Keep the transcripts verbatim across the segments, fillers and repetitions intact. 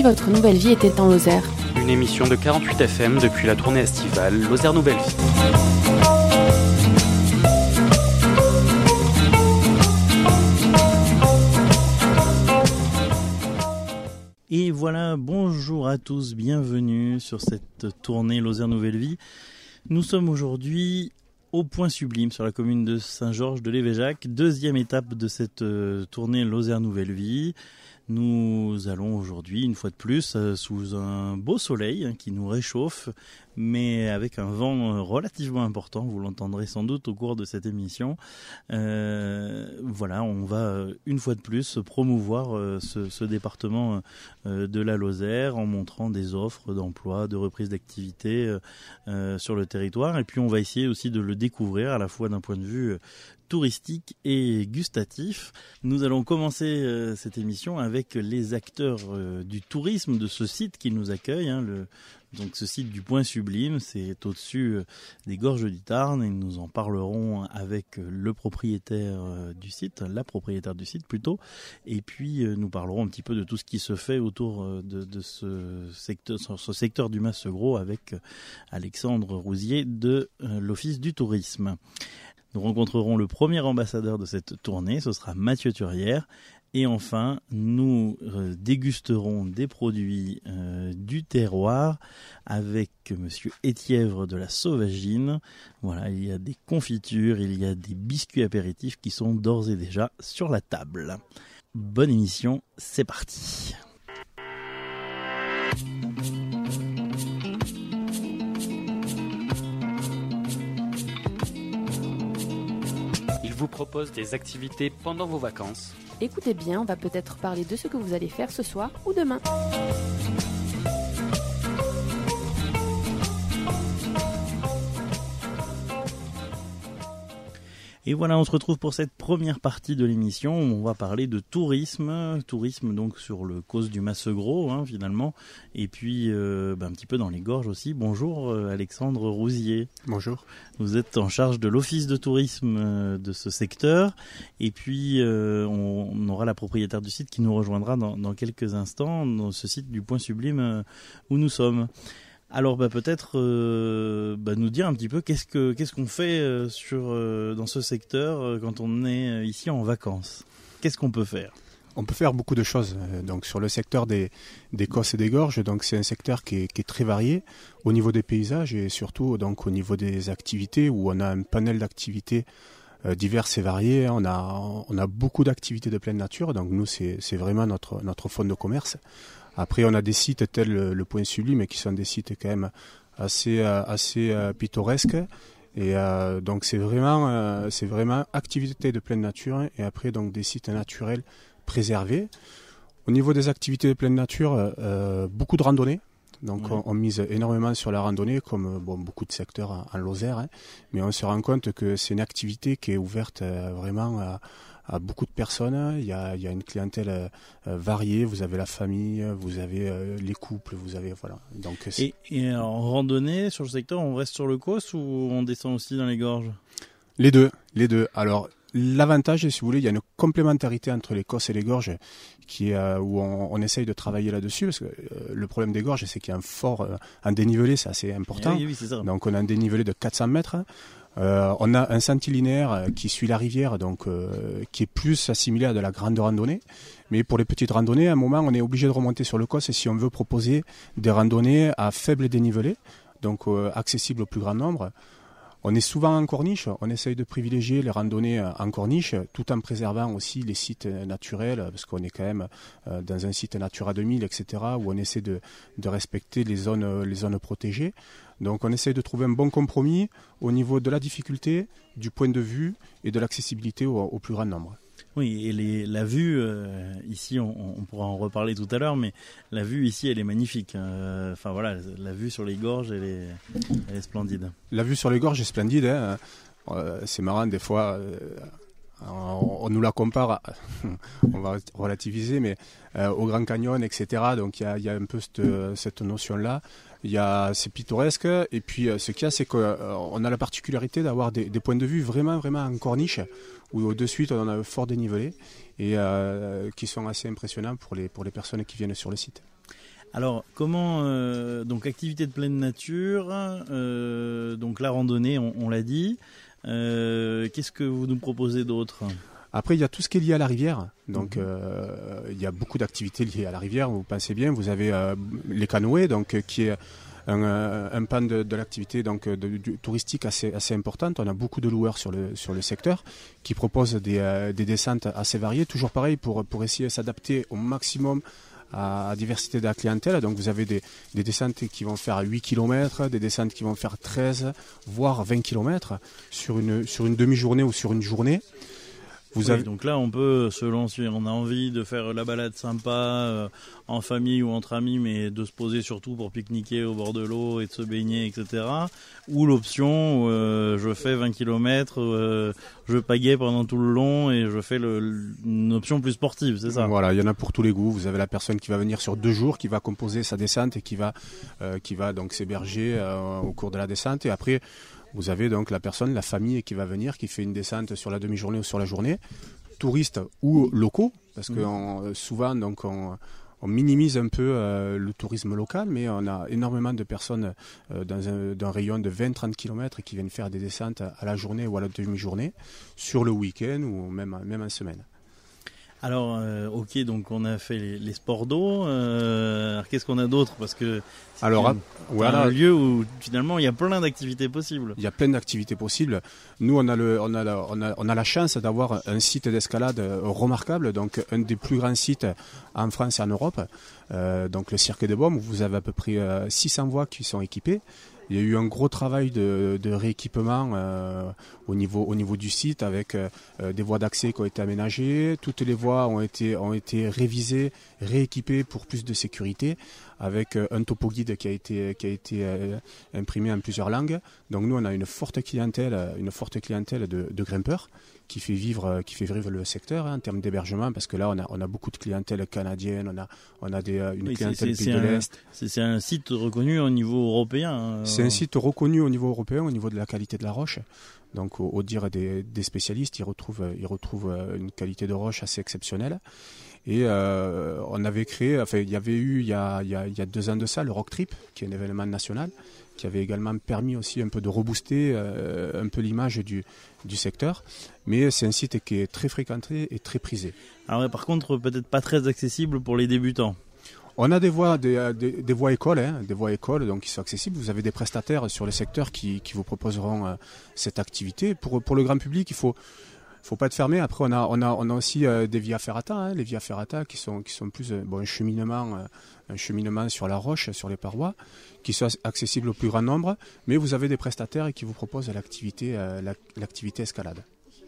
votre nouvelle vie était en Lozère. Une émission de quarante-huit F M depuis la tournée estivale Lozère Nouvelle Vie. Et voilà, bonjour à tous, bienvenue sur cette tournée Lozère Nouvelle Vie. Nous sommes aujourd'hui au Point Sublime sur la commune de Saint-Georges de Lévéjac, deuxième étape de cette tournée Lozère Nouvelle Vie. Nous allons aujourd'hui, une fois de plus, sous un beau soleil hein, qui nous réchauffe, mais avec un vent relativement important, vous l'entendrez sans doute au cours de cette émission. Euh, voilà, on va une fois de plus promouvoir euh, ce, ce département euh, de la Lozère en montrant des offres d'emploi, de reprise d'activité euh, sur le territoire. Et puis on va essayer aussi de le découvrir à la fois d'un point de vue touristique et gustatif. Nous allons commencer euh, cette émission avec les acteurs euh, du tourisme de ce site qui nous accueille. Hein, le, donc ce site du Point Sublime, c'est au-dessus euh, des Gorges du Tarn et nous en parlerons avec le propriétaire euh, du site, la propriétaire du site plutôt. Et puis euh, nous parlerons un petit peu de tout ce qui se fait autour euh, de, de ce secteur, ce secteur du Massegros avec euh, Alexandre Rousier de euh, l'Office du Tourisme. Nous rencontrerons le premier ambassadeur de cette tournée, ce sera Mathieu Turière. Et enfin, nous euh, dégusterons des produits euh, du terroir avec monsieur Étièvre de la Sauvagine. Voilà, il y a des confitures, il y a des biscuits apéritifs qui sont d'ores et déjà sur la table. Bonne émission, c'est parti. Vous propose des activités pendant vos vacances. Écoutez bien, on va peut-être parler de ce que vous allez faire ce soir ou demain. Et voilà, on se retrouve pour cette première partie de l'émission. On va parler de tourisme, tourisme donc sur le causse du Massegros hein, finalement, et puis euh, bah, un petit peu dans les gorges aussi. Bonjour euh, Alexandre Rousier. Bonjour. Vous êtes en charge de l'office de tourisme euh, de ce secteur, et puis euh, on, on aura la propriétaire du site qui nous rejoindra dans, dans quelques instants, dans ce site du Point Sublime euh, où nous sommes. Alors bah, peut-être euh, bah, nous dire un petit peu qu'est-ce que qu'est-ce qu'on fait euh, sur euh, dans ce secteur euh, quand on est euh, ici en vacances. Qu'est-ce qu'on peut faire ? On peut faire beaucoup de choses. Donc sur le secteur des des cosses et des gorges, donc c'est un secteur qui est, qui est très varié au niveau des paysages et surtout donc au niveau des activités où on a un panel d'activités euh, diverses et variées. On a on a beaucoup d'activités de pleine nature. Donc nous c'est c'est vraiment notre notre fonds de commerce. Après, on a des sites tels le, le Point Sublime qui sont des sites quand même assez assez euh, pittoresques et euh, donc c'est vraiment euh, c'est vraiment activité de pleine nature et après donc des sites naturels préservés. Au niveau des activités de pleine nature, euh, beaucoup de randonnées. Donc ouais. on, on mise énormément sur la randonnée comme bon beaucoup de secteurs en, en Lozère, hein, mais on se rend compte que c'est une activité qui est ouverte euh, vraiment à à beaucoup de personnes. Il y a, il y a une clientèle euh, variée. Vous avez la famille, vous avez euh, les couples, vous avez voilà. Donc et, et en randonnée sur le secteur, on reste sur le causse ou on descend aussi dans les gorges ? Les deux, les deux. Alors l'avantage, si vous voulez, il y a une complémentarité entre les cosses et les gorges qui est euh, où on, on essaye de travailler là-dessus parce que euh, le problème des gorges, c'est qu'il y a un fort, euh, un dénivelé, c'est assez important. Oui, oui, c'est ça. Donc on a un dénivelé de quatre cents mètres. Euh, on a un sentier linéaire qui suit la rivière, donc euh, qui est plus assimilé à de la grande randonnée. Mais pour les petites randonnées, à un moment, on est obligé de remonter sur le causse si on veut proposer des randonnées à faible dénivelé, donc euh, accessibles au plus grand nombre. On est souvent en corniche, on essaye de privilégier les randonnées en corniche, tout en préservant aussi les sites naturels, parce qu'on est quand même dans un site Natura deux mille, et cetera, où on essaie de, de respecter les zones, les zones protégées. Donc on essaye de trouver un bon compromis au niveau de la difficulté, du point de vue et de l'accessibilité au, au plus grand nombre. Oui, et les, la vue, euh, ici, on, on pourra en reparler tout à l'heure, mais la vue ici, elle est magnifique. Euh, enfin voilà, la vue sur les gorges, elle est, elle est splendide. La vue sur les gorges est splendide. Hein. Euh, c'est marrant, des fois, euh, on, on nous la compare, à, on va relativiser, mais euh, au Grand Canyon, et cetera. Donc il y a, y a un peu cette, cette notion-là. Il y a, c'est pittoresque, et puis ce qu'il y a, c'est qu'on euh, a la particularité d'avoir des, des points de vue vraiment, vraiment en corniche, où de suite on a un fort dénivelé, et euh, qui sont assez impressionnants pour les, pour les personnes qui viennent sur le site. Alors, comment euh, donc activité de pleine nature, euh, donc la randonnée, on, on l'a dit. Euh, qu'est-ce que vous nous proposez d'autre ? Après, il y a tout ce qui est lié à la rivière. Donc, mmh. euh, il y a beaucoup d'activités liées à la rivière. Vous pensez bien, vous avez euh, les canoës, donc qui est un, un pan de, de l'activité donc de, de, touristique assez assez importante. On a beaucoup de loueurs sur le sur le secteur qui proposent des, euh, des descentes assez variées. Toujours pareil pour pour essayer de s'adapter au maximum à la diversité de la clientèle. Donc vous avez des, des descentes qui vont faire huit kilomètres, des descentes qui vont faire treize, voire vingt kilomètres sur une sur une demi-journée ou sur une journée. Vous oui, avez... Donc là, on peut, selon si on a envie de faire la balade sympa euh, en famille ou entre amis, mais de se poser surtout pour pique-niquer au bord de l'eau et de se baigner, et cetera. Ou l'option où euh, je fais vingt kilomètres, euh, je pagaie pendant tout le long et je fais le, une option plus sportive, c'est ça ? Voilà, il y en a pour tous les goûts. Vous avez la personne qui va venir sur deux jours, qui va composer sa descente et qui va, euh, qui va donc s'héberger euh, au cours de la descente. Et après, vous avez donc la personne, la famille qui va venir, qui fait une descente sur la demi-journée ou sur la journée, touristes ou locaux, parce que on, souvent donc on, on minimise un peu euh, le tourisme local, mais on a énormément de personnes euh, dans un, d'un rayon de vingt à trente kilomètres qui viennent faire des descentes à la journée ou à la demi-journée, sur le week-end ou même, même en semaine. Alors, euh, ok, donc on a fait les, les sports d'eau. Euh, alors qu'est-ce qu'on a d'autre ? Parce que c'est alors, une, voilà. un lieu où finalement il y a plein d'activités possibles. Il y a plein d'activités possibles. Nous, on a, le, on a, la, on a, on a la chance d'avoir un site d'escalade remarquable, donc un des plus grands sites en France et en Europe. Euh, donc le Cirque des Baumes, où vous avez à peu près euh, six cents voies qui sont équipées. Il y a eu un gros travail de, de rééquipement euh, au niveau au niveau du site avec euh, des voies d'accès qui ont été aménagées. Toutes les voies ont été ont été révisées, rééquipées pour plus de sécurité, avec euh, un topo guide qui a été qui a été euh, imprimé en plusieurs langues. Donc nous on a une forte clientèle une forte clientèle de, de grimpeurs qui fait vivre qui fait vivre le secteur hein, en termes d'hébergement, parce que là on a on a beaucoup de clientèle canadienne, on a on a des une oui, clientèle c'est, pays c'est de un, l'Est. C'est, c'est un site reconnu au niveau européen. Hein. C'est un site reconnu au niveau européen, au niveau de la qualité de la roche. Donc au, au dire des, des spécialistes, ils retrouvent ils retrouvent une qualité de roche assez exceptionnelle. Et euh, on avait créé, enfin il y avait eu il y a il y a il y a deux ans de ça le Rock Trip, qui est un événement national, qui avait également permis aussi un peu de rebooster euh, un peu l'image du, du secteur. Mais c'est un site qui est très fréquenté et très prisé. Alors par contre, peut-être pas très accessible pour les débutants. On a des voies, des, des, des voies écoles, hein, des voies écoles donc qui sont accessibles. Vous avez des prestataires sur le secteur qui, qui vous proposeront euh, cette activité. Pour, pour le grand public, il faut faut pas être fermé. Après, on a on a on a aussi euh, des via ferrata, hein, les via ferrata qui sont qui sont plus euh, bon un cheminement euh, un cheminement sur la roche, sur les parois, qui sont accessibles au plus grand nombre. Mais vous avez des prestataires qui vous proposent l'activité euh, la, l'activité escalade.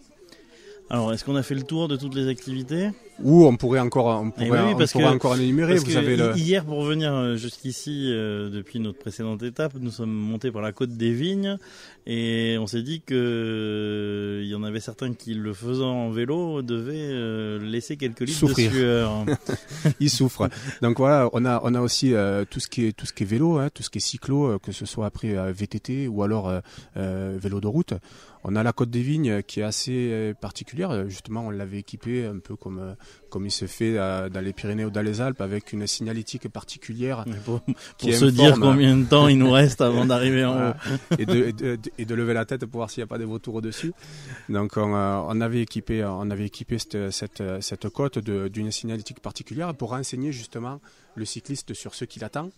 Alors, est-ce qu'on a fait le tour de toutes les activités ? Ou on pourrait encore, on pourrait, oui, on pourrait que, encore en énumérer. Parce vous que avez le... Hier, pour venir jusqu'ici, euh, depuis notre précédente étape, nous sommes montés par la côte des Vignes et on s'est dit que euh, il y en avait certains qui, le faisant en vélo, devaient euh, laisser quelques litres Souffrir. de sueur. Ils souffrent. Donc voilà, on a, on a aussi euh, tout ce qui est, tout ce qui est vélo, hein, tout ce qui est cyclo, euh, que ce soit après euh, V T T ou alors euh, euh, vélo de route. On a la côte des Vignes qui est assez particulière. Justement, on l'avait équipée un peu comme comme il se fait dans les Pyrénées ou dans les Alpes, avec une signalétique particulière. Pour, pour se dire combien de temps il nous reste avant d'arriver en voilà. haut. et, de, et, de, et de lever la tête pour voir s'il n'y a pas des vautours au-dessus. Donc on, on avait équipé, on avait équipé cette, cette, cette côte de, d'une signalétique particulière pour renseigner justement le cycliste sur ce qu'il attend.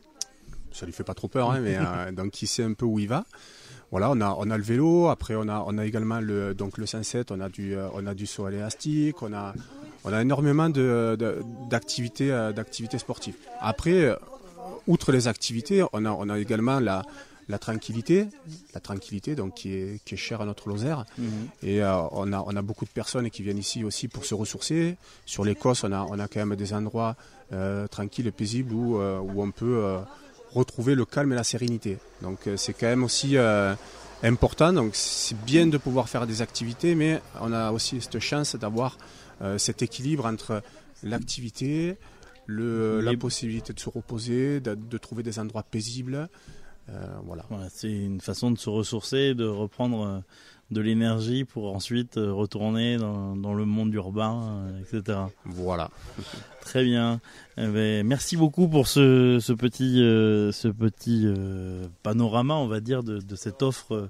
Ça lui fait pas trop peur, hein, mais euh, donc il sait un peu où il va. Voilà, on a on a le vélo. Après on a on a également le donc le cent sept. On a du on a du saut élastique. On a on a énormément de, de d'activités d'activités sportives. Après, outre les activités, on a on a également la la tranquillité, la tranquillité donc qui est qui est chère à notre Lozère. Mmh. Et euh, on a on a beaucoup de personnes qui viennent ici aussi pour se ressourcer. Sur l'Écosse, on a on a quand même des endroits euh, tranquilles et paisibles où euh, où on peut euh, retrouver le calme et la sérénité. Donc euh, c'est quand même aussi euh, important. Donc c'est bien de pouvoir faire des activités, mais on a aussi cette chance d'avoir euh, cet équilibre entre l'activité, le, la possibilité de se reposer, de, de trouver des endroits paisibles. Euh, voilà. Voilà, c'est une façon de se ressourcer, de reprendre, de l'énergie pour ensuite retourner dans, dans le monde urbain, et cetera. Voilà. Très bien. Eh bien, merci beaucoup pour ce, ce petit, euh, ce petit euh, panorama, on va dire, de, de cette offre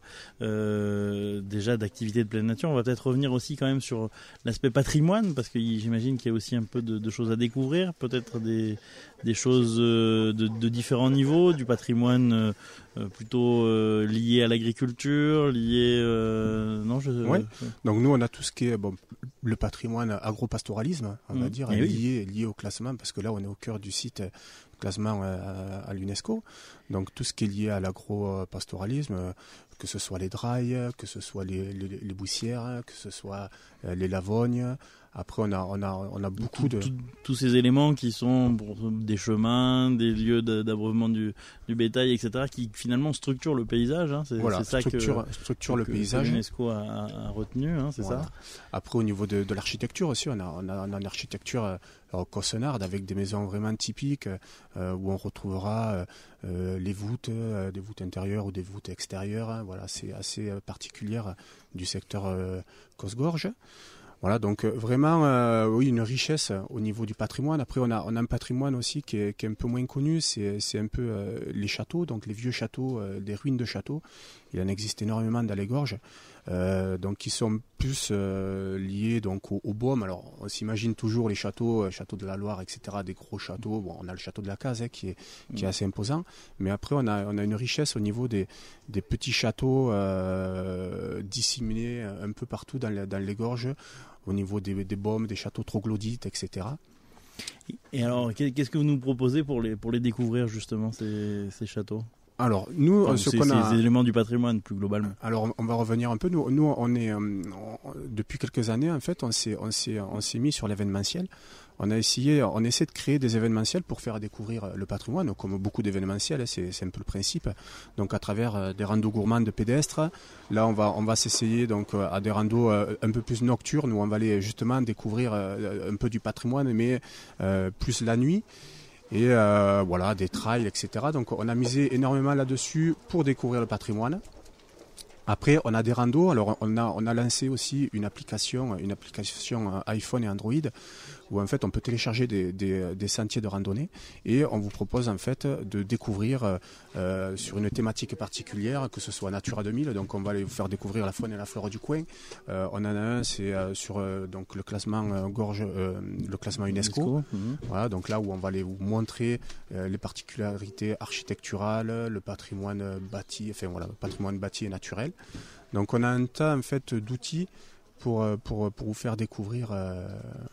euh, déjà d'activité de pleine nature. On va peut-être revenir aussi quand même sur l'aspect patrimoine, parce que j'imagine qu'il y a aussi un peu de, de choses à découvrir, peut-être des, des choses de, de différents niveaux, du patrimoine euh, plutôt euh, lié à l'agriculture, lié... Euh, non, je... Ouais. Donc nous, on a tout ce qui est bon, le patrimoine agropastoralisme, on va mmh. dire, lié, oui. lié au classement, parce que là, on est au cœur du site classement à, à l'UNESCO. Donc tout ce qui est lié à l'agropastoralisme, que ce soit les drailles, que ce soit les, les, les boussières, que ce soit les lavognes. Après, on a, on a, on a beaucoup tout, de... Tout, tous ces éléments qui sont bon, des chemins, des lieux d'abreuvement du, du bétail, et cetera, qui finalement structurent le paysage. Hein. C'est, voilà, c'est ça structure, que, structure que, le paysage. Que l'UNESCO a, a, a retenu, hein, c'est voilà. ça. Après, au niveau de, de l'architecture aussi, on a, on a, on a une architecture euh, cossenarde avec des maisons vraiment typiques euh, où on retrouvera euh, les voûtes, euh, des voûtes intérieures ou des voûtes extérieures. Hein. Voilà, c'est assez euh, particulière du secteur euh, Cosgorges. Voilà, donc euh, vraiment, euh, oui, une richesse au niveau du patrimoine. Après, on a, on a un patrimoine aussi qui est, qui est un peu moins connu, c'est, c'est un peu euh, les châteaux, donc les vieux châteaux, euh, des ruines de châteaux. Il en existe énormément dans les gorges, euh, donc qui sont plus euh, liés donc au, au baume. Alors, on s'imagine toujours les châteaux, euh, châteaux de la Loire, et cetera, des gros châteaux. Bon, on a le château de la Case hein, qui est, qui est assez imposant, mais après, on a, on a une richesse au niveau des, des petits châteaux euh, disséminés un peu partout dans, le, dans les gorges, au niveau des, des baumes, des châteaux troglodytes, et cetera. Et alors, qu'est-ce que vous nous proposez pour les, pour les découvrir justement, ces, ces châteaux ? Alors, nous, enfin, ce c'est, qu'on a... ces éléments du patrimoine, plus globalement. Alors, on va revenir un peu. Nous, nous on est, on, depuis quelques années, en fait, on s'est, on s'est, on s'est mis sur l'événementiel. On a essayé, on essaie de créer des événementiels pour faire découvrir le patrimoine, comme beaucoup d'événementiels, c'est, c'est un peu le principe. Donc, à travers des randos gourmands pédestres, là, on va, on va s'essayer donc à des randos un peu plus nocturnes où on va aller justement découvrir un peu du patrimoine, mais euh, plus la nuit. Et euh, voilà, des trails, et cetera. Donc on a misé énormément là-dessus pour découvrir le patrimoine. Après, on a des randos. Alors on a, on a lancé aussi une application, une application iPhone et Android où en fait on peut télécharger des, des, des sentiers de randonnée et on vous propose en fait de découvrir euh, sur une thématique particulière, que ce soit Natura deux mille, donc on va aller vous faire découvrir la faune et la flore du coin. Euh, on en a un, c'est euh, sur euh, donc le classement euh, gorge, euh, le classement UNESCO. UNESCO. Mmh. Voilà, donc là où on va aller vous montrer euh, les particularités architecturales, le patrimoine bâti, enfin voilà, le patrimoine bâti et naturel. Donc on a un tas en fait d'outils pour, pour, pour vous faire découvrir euh,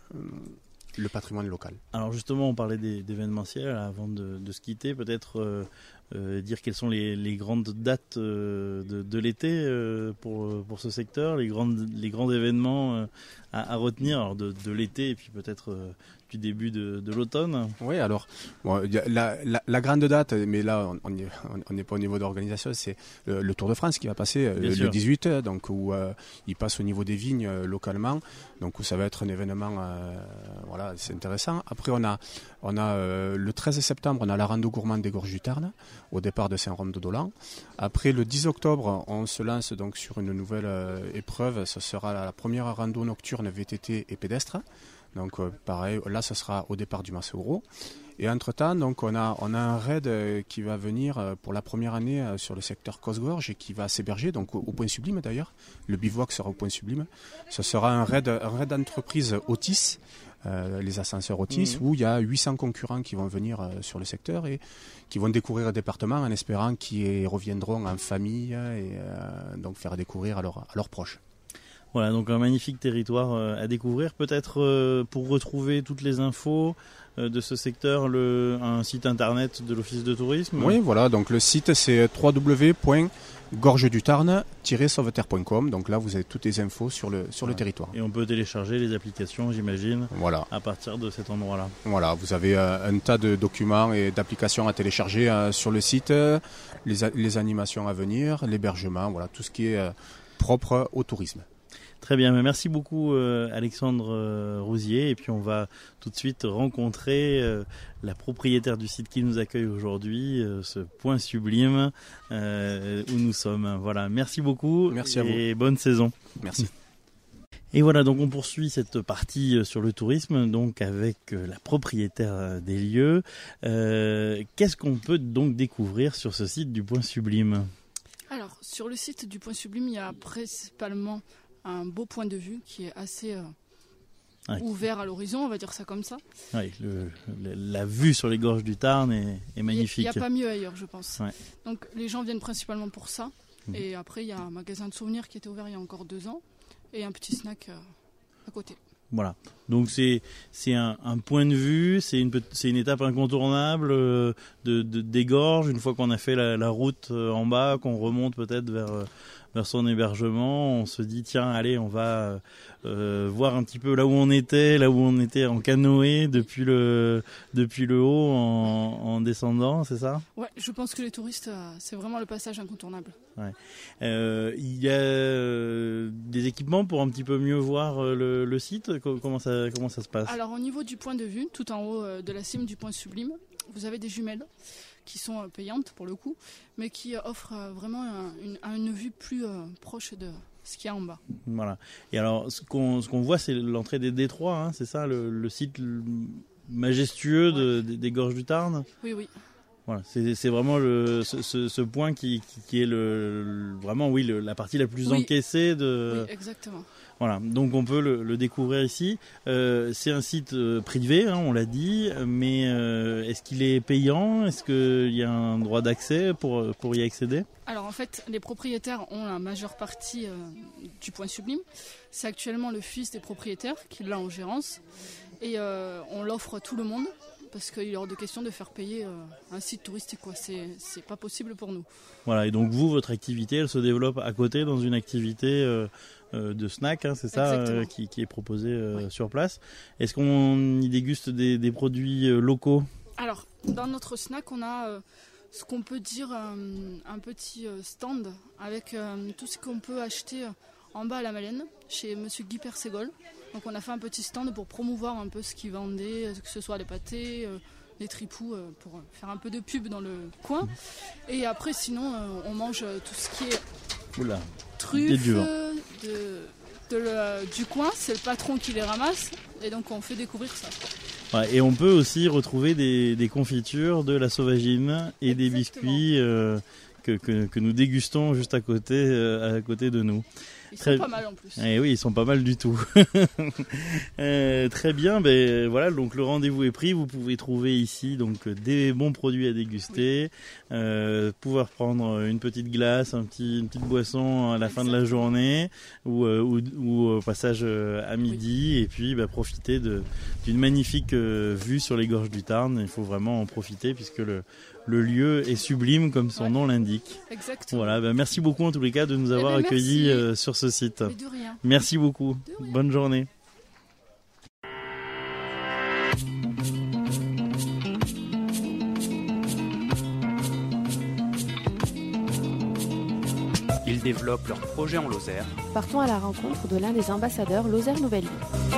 le patrimoine local. Alors justement, on parlait des, d'événementiels avant de, de se quitter, peut-être euh, euh, dire quelles sont les, les grandes dates euh, de, de l'été euh, pour, pour ce secteur, les, grandes, les grands événements euh, à, à retenir alors de, de l'été et puis peut-être euh, du début de, de l'automne. Oui, alors bon, la, la, la grande date, mais là on n'est pas au niveau d'organisation, c'est le, le Tour de France qui va passer le, le dix-huit, donc où euh, il passe au niveau des vignes euh, localement, donc où ça va être un événement, euh, voilà, c'est intéressant. Après on a, on a euh, le treize septembre, on a la rando gourmande des Gorges du Tarn, au départ de Saint-Rome-de-Dolan. Après le dix octobre, on se lance donc sur une nouvelle euh, épreuve, ce sera la, la première rando nocturne V T T et pédestre. Donc euh, pareil, là ce sera au départ du Masseuro. Et entre-temps, donc on a on a un raid euh, qui va venir euh, pour la première année euh, sur le secteur Cosgorges et qui va s'héberger donc au, au Point Sublime d'ailleurs. Le bivouac sera au Point Sublime. Ce sera un raid un raid d'entreprise Otis, euh, les ascenseurs Otis, mmh. où il y a huit cents concurrents qui vont venir euh, sur le secteur et qui vont découvrir le département en espérant qu'ils reviendront en famille et euh, donc faire découvrir à leurs à leurs proches. Voilà, donc un magnifique territoire euh, à découvrir. Peut-être euh, pour retrouver toutes les infos euh, de ce secteur, le, un site internet de l'Office de tourisme. Oui, voilà, donc le site c'est w w w point gorge du tarn tiret sauveterre point com. Donc là, vous avez toutes les infos sur le, sur voilà. le territoire. Et on peut télécharger les applications, j'imagine, voilà. à partir de cet endroit-là. Voilà, vous avez euh, un tas de documents et d'applications à télécharger euh, sur le site, euh, les, les animations à venir, l'hébergement, voilà, tout ce qui est euh, propre au tourisme. Très bien, merci beaucoup euh, Alexandre euh, Rousier. Et puis on va tout de suite rencontrer euh, la propriétaire du site qui nous accueille aujourd'hui, euh, ce point sublime euh, où nous sommes. Voilà, merci beaucoup. Merci à vous. Et bonne saison. Merci. Et voilà, donc on poursuit cette partie sur le tourisme, donc avec la propriétaire des lieux. Euh, qu'est-ce qu'on peut donc découvrir sur ce site du Point Sublime ? Alors, sur le site du Point Sublime, il y a principalement un beau point de vue qui est assez euh, ouais. ouvert à l'horizon, on va dire ça comme ça. Oui, le, le, la vue sur les gorges du Tarn est, est magnifique. Il n'y a, a pas mieux ailleurs, je pense. Ouais. Donc, les gens viennent principalement pour ça. Mmh. Et après, il y a un magasin de souvenirs qui était ouvert il y a encore deux ans. Et un petit snack euh, à côté. Voilà, donc c'est, c'est un, un point de vue, c'est une, c'est une étape incontournable euh, de, de, des gorges, une fois qu'on a fait la, la route euh, en bas, qu'on remonte peut-être vers, euh, vers son hébergement, on se dit tiens allez on va euh, voir un petit peu là où on était, là où on était en canoë depuis le, depuis le haut en, en descendant, c'est ça ? Ouais, je pense que les touristes, euh, c'est vraiment le passage incontournable. Ouais. Euh, il y a euh, des équipements pour un petit peu mieux voir euh, le, le site. Comment ça, comment ça se passe ? Alors au niveau du point de vue, tout en haut euh, de la cime du Point Sublime, vous avez des jumelles qui sont euh, payantes pour le coup, mais qui euh, offrent euh, vraiment un, une, une vue plus euh, proche de ce qu'il y a en bas. Voilà. Et alors ce qu'on, ce qu'on voit, c'est l'entrée des détroits, hein, c'est ça, le, le site majestueux ouais. de, des, des gorges du Tarn ? Oui, oui. Voilà, c'est, c'est vraiment le, ce, ce, ce point qui, qui, qui est le, le vraiment oui le, la partie la plus oui. encaissée de. Oui, exactement. Voilà, donc on peut le, le découvrir ici. Euh, c'est un site euh, privé, hein, on l'a dit, mais euh, est-ce qu'il est payant ? Est-ce qu'il y a un droit d'accès pour pour y accéder ? Alors en fait, les propriétaires ont la majeure partie euh, du Point Sublime. C'est actuellement le fils des propriétaires qui l'a en gérance et euh, on l'offre à tout le monde. Parce qu'il est hors de question de faire payer euh, un site touristique, quoi. C'est, c'est pas possible pour nous. Voilà, et donc vous, votre activité, elle se développe à côté dans une activité euh, euh, de snack, hein, c'est ça, euh, qui, qui est proposée euh, oui. sur place. Est-ce qu'on y déguste des, des produits euh, locaux ? Alors, dans notre snack, on a euh, ce qu'on peut dire euh, un petit euh, stand avec euh, tout ce qu'on peut acheter en bas à la Malène, chez Monsieur Guy Perségol. Donc on a fait un petit stand pour promouvoir un peu ce qu'ils vendaient, que ce soit les pâtés, euh, les tripous, euh, pour faire un peu de pub dans le coin. Et après sinon euh, on mange tout ce qui est Oula, truffes de, de le, du coin, c'est le patron qui les ramasse et donc on fait découvrir ça. Ouais, et on peut aussi retrouver des, des confitures, de la sauvagine et Exactement. Des biscuits euh, que, que, que nous dégustons juste à côté, euh, à côté de nous. Ils très... sont pas mal en plus. Eh oui, ils sont pas mal du tout. euh, très bien, ben voilà, donc le rendez-vous est pris. Vous pouvez trouver ici donc des bons produits à déguster, oui. euh, pouvoir prendre une petite glace, un petit, une petite boisson à la Exactement. Fin de la journée ou, euh, ou, ou au passage à midi, oui. Et puis bah, profiter de, d'une magnifique euh, vue sur les gorges du Tarn. Il faut vraiment en profiter puisque le Le lieu est sublime comme son ouais. nom l'indique. Exactement. Voilà, ben merci beaucoup en tous les cas de nous avoir eh ben accueillis euh, sur ce site. Mais de rien. Merci beaucoup. Bonne journée. Ils développent leur projet en Lozère. Partons à la rencontre de l'un des ambassadeurs Lozère Nouvelle Vie.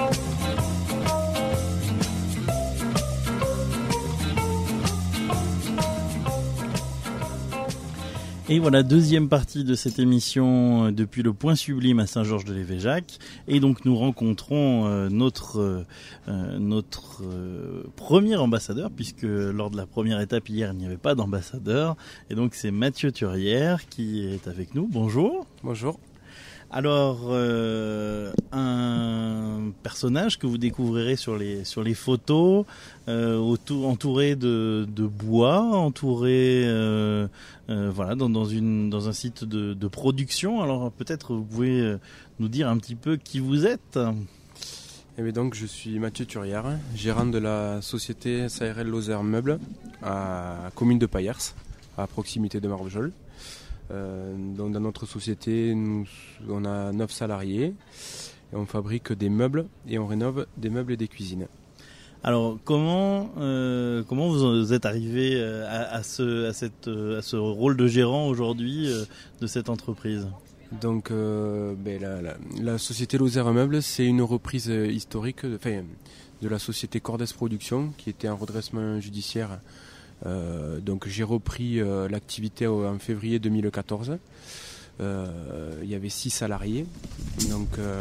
Et voilà, deuxième partie de cette émission depuis le Point Sublime à Saint-Georges-de-Lévéjac. Et donc nous rencontrons euh, notre, euh, notre euh, premier ambassadeur, puisque lors de la première étape hier, il n'y avait pas d'ambassadeur. Et donc c'est Mathieu Thurière qui est avec nous. Bonjour. Bonjour. Alors, euh, un personnage que vous découvrirez sur les, sur les photos, euh, autour, entouré de, de bois, entouré euh, euh, voilà, dans, dans, une, dans un site de, de production. Alors peut-être vous pouvez nous dire un petit peu qui vous êtes. Eh bien donc, je suis Mathieu Thurière, gérant de la société S A R L Lozère Meubles à la commune de Payers, à proximité de Marvejols. Euh, donc dans notre société, nous, on a neuf salariés et on fabrique des meubles et on rénove des meubles et des cuisines. Alors comment euh, comment vous êtes arrivé à, à ce à cette à ce rôle de gérant aujourd'hui euh, de cette entreprise ? Donc euh, ben, la, la, la société Lozère Meubles, c'est une reprise historique de, enfin, de la société Cordes Production qui était en redressement judiciaire. Euh, donc j'ai repris euh, l'activité en février deux mille quatorze. Euh, il y avait six salariés. Donc euh,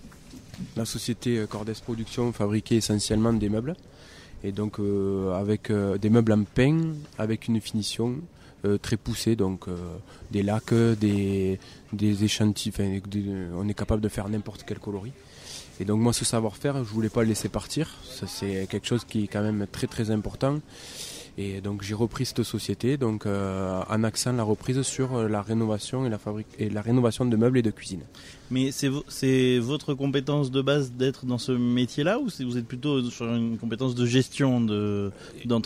la société Cordes Production fabriquait essentiellement des meubles. Et donc euh, avec euh, des meubles en pain, avec une finition euh, très poussée, donc euh, des lacs, des, des échantillons, enfin, des, on est capable de faire n'importe quel coloris. Et donc moi ce savoir-faire, je voulais pas le laisser partir, ça, c'est quelque chose qui est quand même très très important. Et donc j'ai repris cette société, donc euh, en accent la reprise sur la rénovation et la fabrique et la rénovation de meubles et de cuisine. Mais c'est, vo- c'est votre compétence de base d'être dans ce métier-là ou c'est, vous êtes plutôt sur une compétence de gestion de, d'entreprise ?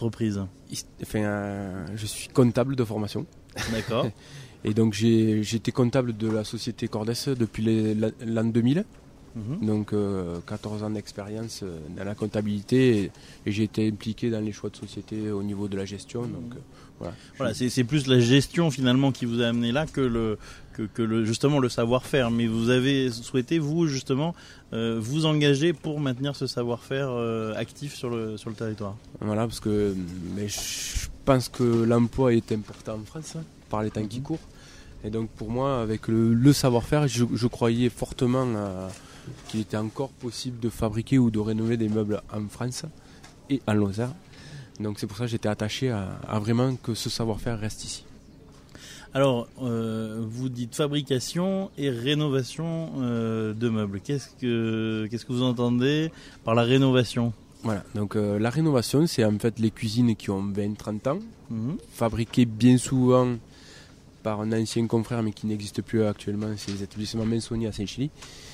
Enfin, euh, je suis comptable de formation. D'accord. Et donc j'ai, j'ai été comptable de la société Cordes depuis les, l'an deux mille. Mmh. Donc euh, quatorze ans d'expérience euh, dans la comptabilité et, et j'ai été impliqué dans les choix de société au niveau de la gestion. Donc euh, voilà. Voilà, c'est, c'est plus la gestion finalement qui vous a amené là que le que, que le justement le savoir-faire. Mais vous avez souhaité vous justement euh, vous engager pour maintenir ce savoir-faire euh, actif sur le sur le territoire. Voilà, parce que mais je pense que l'emploi est important en France hein, par les temps mmh. qui courent. Et donc pour moi, avec le, le savoir-faire, je, je croyais fortement à qu'il était encore possible de fabriquer ou de rénover des meubles en France et en Lozère. Donc c'est pour ça que j'étais attaché à, à vraiment que ce savoir-faire reste ici. Alors, euh, vous dites fabrication et rénovation euh, de meubles. Qu'est-ce que, qu'est-ce que vous entendez par la rénovation ? Voilà, donc euh, la rénovation, c'est en fait les cuisines qui ont vingt à trente ans, mmh. fabriquées bien souvent par un ancien confrère mais qui n'existe plus actuellement, c'est les établissements Mensoni à Saint-Chili.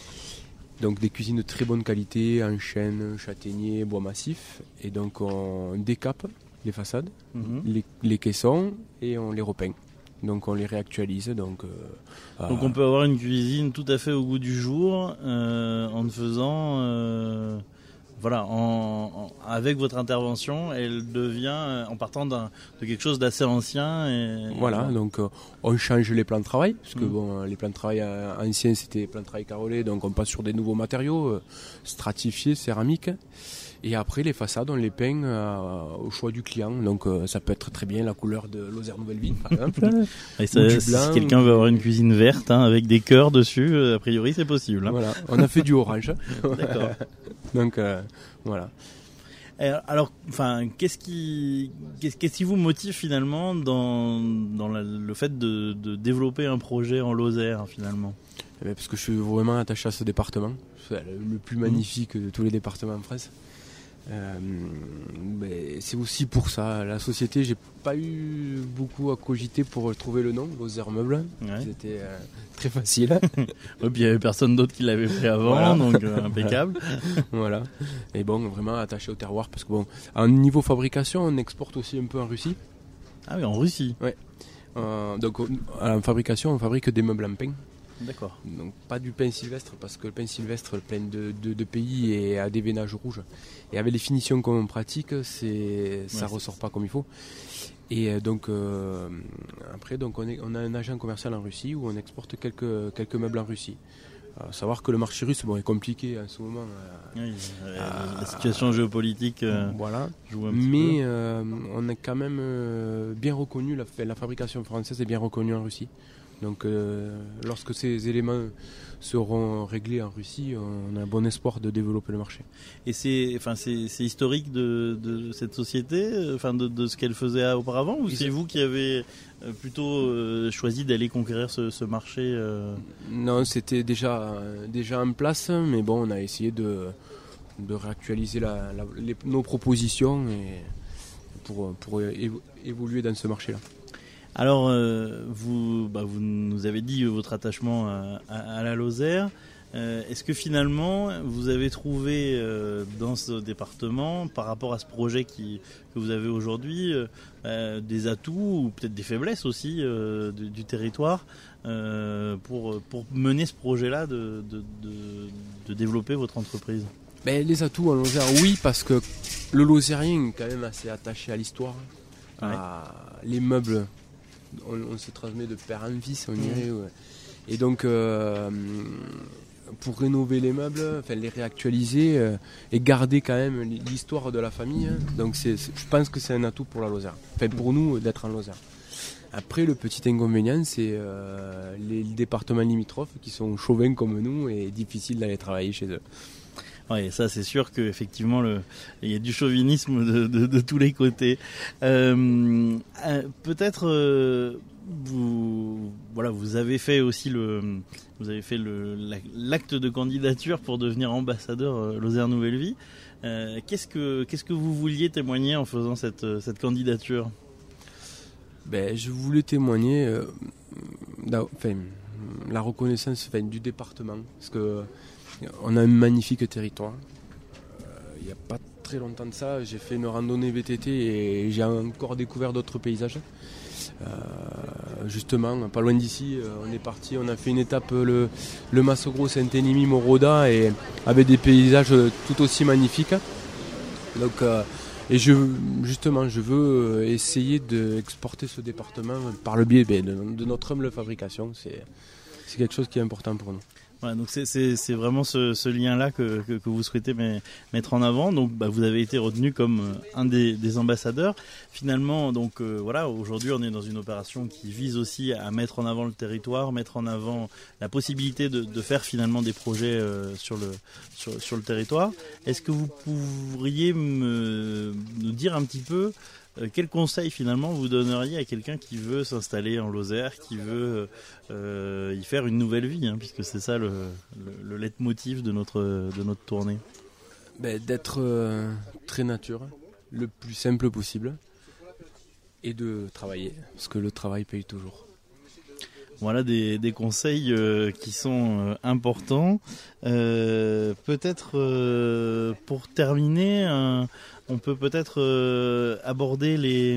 Donc des cuisines de très bonne qualité, en chêne, châtaignier, bois massif. Et donc on décape les façades, mmh. les, les caissons et on les repeint. Donc on les réactualise. Donc, euh, donc euh, on peut avoir une cuisine tout à fait au goût du jour euh, en faisant... Euh... Voilà, en, en, avec votre intervention, elle devient en partant d'un, de quelque chose d'assez ancien. Et, voilà, et... donc euh, on change les plans de travail, parce que mmh. bon, les plans de travail euh, anciens c'était des plans de travail carrelés, donc on passe sur des nouveaux matériaux, euh, stratifiés, céramiques. Et après les façades, on les peint euh, au choix du client, donc euh, ça peut être très bien la couleur de Lozère Nouvelle Vie, par exemple. Et ça, si blanc, quelqu'un veut avoir une cuisine verte hein, avec des cœurs dessus, a priori c'est possible. Hein. Voilà, on a fait du orange. D'accord. Donc euh, voilà. Alors, enfin, qu'est-ce qui, qu'est-ce, qu'est-ce qui vous motive finalement dans dans la, le fait de, de développer un projet en Lozère finalement ? Eh bien, parce que je suis vraiment attaché à ce département, c'est le plus magnifique de tous les départements en France. Euh, mais c'est aussi pour ça. La société, j'ai pas eu beaucoup à cogiter pour trouver le nom, Lozère Meubles. Ouais. C'était euh, très facile. Et puis il y avait personne d'autre qui l'avait pris avant, voilà. Donc euh, impeccable. Voilà. Et bon, vraiment attaché au terroir parce que bon, à niveau fabrication, on exporte aussi un peu en Russie. Ah oui, en Russie. Ouais. Euh, donc en fabrication, on fabrique des meubles en pain. D'accord. Donc pas du pain sylvestre parce que le pain sylvestre plein de, de, de pays et a des veinages rouges. Et avec les finitions qu'on pratique, c'est, ça ouais, ressort c'est... pas comme il faut. Et euh, donc euh, après donc on, est, on a un agent commercial en Russie où on exporte quelques, quelques meubles en Russie. À savoir que le marché russe bon, est compliqué en ce moment. Euh, oui, euh, la situation euh, géopolitique euh, voilà. joue un petit Mais peu. Euh, on est quand même euh, bien reconnu, la, la fabrication française est bien reconnue en Russie. Donc euh, lorsque ces éléments seront réglés en Russie, on a bon espoir de développer le marché. Et c'est, enfin, c'est, c'est historique de, de cette société, enfin de, de ce qu'elle faisait auparavant, ou c'est vous qui avez plutôt euh, choisi d'aller conquérir ce, ce marché euh... Non, c'était déjà, déjà en place, mais bon, on a essayé de, de réactualiser la, la, les, nos propositions et pour, pour évoluer dans ce marché-là. Alors, euh, vous, bah, vous nous avez dit votre attachement à, à, à la Lozère. Euh, est-ce que finalement, vous avez trouvé euh, dans ce département, par rapport à ce projet qui, que vous avez aujourd'hui, euh, des atouts ou peut-être des faiblesses aussi euh, du, du territoire euh, pour, pour mener ce projet-là de, de, de, de développer votre entreprise ? Ben, les atouts en Lozère, oui, parce que le Lozérien est quand même assez attaché à l'histoire, ouais. à les meubles. On, on se transmet de père en fils, on dirait. Ouais. Et donc, euh, pour rénover les meubles, enfin, les réactualiser euh, et garder quand même l'histoire de la famille, hein. Donc c'est, c'est, je pense que c'est un atout pour la Lozère. Enfin, pour nous, d'être en Lozère. Après, le petit inconvénient, c'est euh, les départements limitrophes qui sont chauvins comme nous et difficiles d'aller travailler chez eux. Oui, ça c'est sûr qu'effectivement le... il y a du chauvinisme de, de, de tous les côtés. Euh, euh, peut-être euh, vous voilà vous avez fait aussi le vous avez fait le l'acte de candidature pour devenir ambassadeur euh, Lozère Nouvelle Vie. Euh, qu'est-ce que qu'est-ce que vous vouliez témoigner en faisant cette cette candidature? Ben, je voulais témoigner euh, la, enfin, la reconnaissance enfin, du département parce que on a un magnifique territoire. Il n'y a pas très longtemps de ça, j'ai fait une randonnée V T T et j'ai encore découvert d'autres paysages. Euh, justement, pas loin d'ici, on est parti, on a fait une étape le, le Massogro Saint-Énimy Moroda et avec des paysages tout aussi magnifiques. Donc, euh, et je, justement, je veux essayer d'exporter ce département par le biais de, de notre humble fabrication. C'est, c'est quelque chose qui est important pour nous. Ouais, donc c'est, c'est, c'est vraiment ce, ce lien-là que, que, que vous souhaitez met, mettre en avant. Donc bah, vous avez été retenu comme un des, des ambassadeurs. Finalement, donc euh, voilà, aujourd'hui on est dans une opération qui vise aussi à mettre en avant le territoire, mettre en avant la possibilité de, de faire finalement des projets euh, sur, le, sur, sur le territoire. Est-ce que vous pourriez me, nous dire un petit peu Euh, quel conseil finalement vous donneriez à quelqu'un qui veut s'installer en Lozère, qui veut euh, y faire une nouvelle vie, hein, puisque c'est ça le, le, le leitmotiv de notre, de notre tournée? Ben, d'être euh, très nature, le plus simple possible, et de travailler, parce que le travail paye toujours. Voilà des, des conseils euh, qui sont euh, importants. Euh, peut-être euh, pour terminer, un, on peut peut-être euh, aborder les...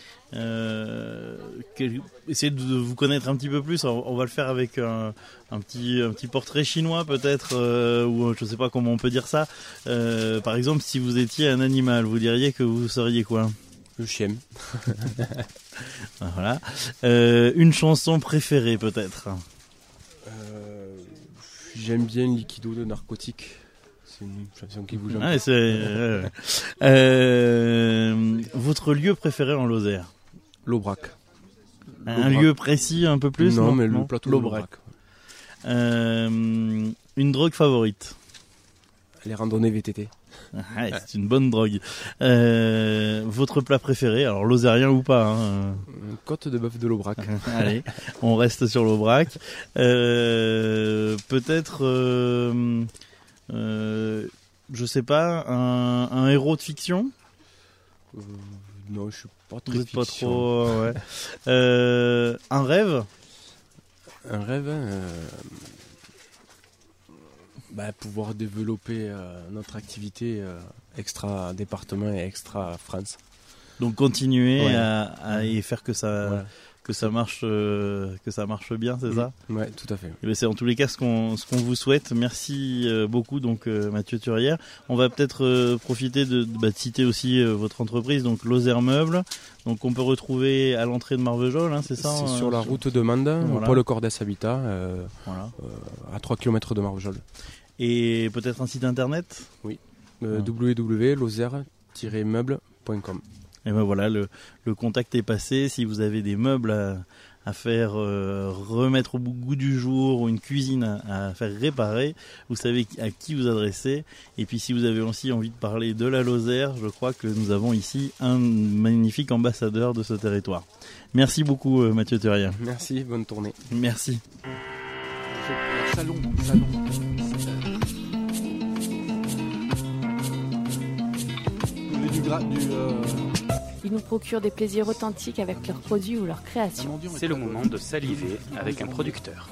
Euh, quel, essayer de vous connaître un petit peu plus. On, on va le faire avec un, un, petit, un petit portrait chinois peut-être, euh, ou je ne sais pas comment on peut dire ça. Euh, par exemple, si vous étiez un animal, vous diriez que vous seriez quoi? Le chien. Voilà. Euh, une chanson préférée peut-être? euh, J'aime bien Liquido de Narcotique. C'est une chanson qui bouge un peu. Ah, c'est, euh, euh, votre lieu préféré en Lozère? L'Aubrac. Un lieu précis un peu plus? Non, non mais non le plateau l'Aubrac. de l'Aubrac. Euh, une drogue favorite? Les randonnées V T T. Ah, c'est une bonne drogue. Euh, votre plat préféré, alors lozérien ou pas, hein. Une côte de bœuf de l'Aubrac. Allez, on reste sur l'Aubrac. Euh, peut-être, euh, euh, je sais pas, un, un héros de fiction? Euh, non, je suis pas très Vous êtes fiction. pas trop, ouais. Euh, un rêve? Un rêve, euh, bah, pouvoir développer euh, notre activité euh, extra département et extra France. Donc continuer Ouais. à, à et faire que ça Voilà. que ça marche euh, que ça marche bien, c'est ça? Ouais, tout à fait. Et bien, c'est en tous les cas ce qu'on ce qu'on vous souhaite. Merci euh, beaucoup donc euh, Mathieu Turière. On va peut-être euh, profiter de, de, bah, de citer aussi euh, votre entreprise, donc Lozère Meubles. Donc on peut retrouver à l'entrée de Marvejols, hein, c'est ça? C'est euh, sur la route de Mende, Voilà. au pôle Cordès Habitat, euh, Voilà. euh, à trois kilomètres de Marvejols. Et peut-être un site internet? Euh, Ah. w w w point lozère tiret meubles point com. Et ben voilà, le, le contact est passé. Si vous avez des meubles à, à faire euh, remettre au goût du jour ou une cuisine à, à faire réparer, vous savez à qui vous adresser. Et puis si vous avez aussi envie de parler de la Lozère, je crois que nous avons ici un magnifique ambassadeur de ce territoire. Merci beaucoup euh, Mathieu Turière. Merci, bonne tournée. Merci. Salon, salon. Du gra- du, euh, Ils nous procurent des plaisirs authentiques avec leurs produits ou leurs créations. mendiant C'est est le très moment de saliver avec un producteur.